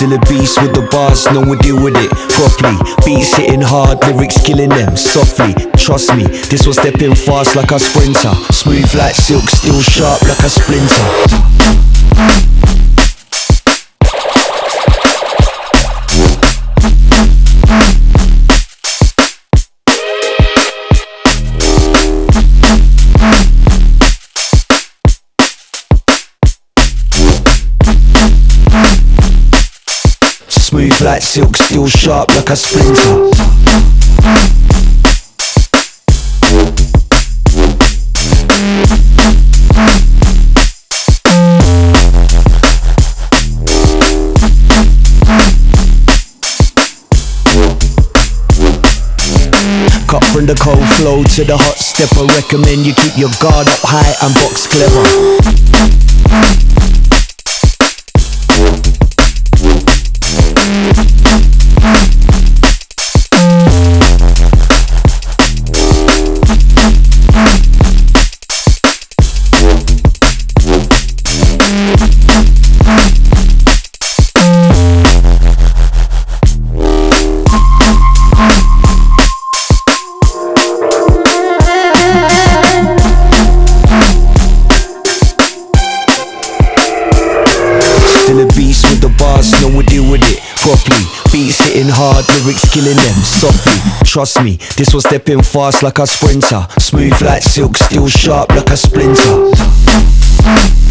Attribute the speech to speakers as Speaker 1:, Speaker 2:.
Speaker 1: Still a beast with the bars, no one deal with it properly. Beats hitting hard, lyrics killing them softly. Trust me, this was stepping fast like a sprinter. Smooth like silk, still sharp like a splinter. Smooth like silk, still sharp like a splinter. Cut from the cold flow to the hot stepper. Recommend you keep your guard up high and box clever. Still a beast with the bars, no one deal with it properly. Beats hitting hard, lyrics killing them softly. Trust me, this was stepping fast like a sprinter. Smooth like silk, still sharp like a splinter.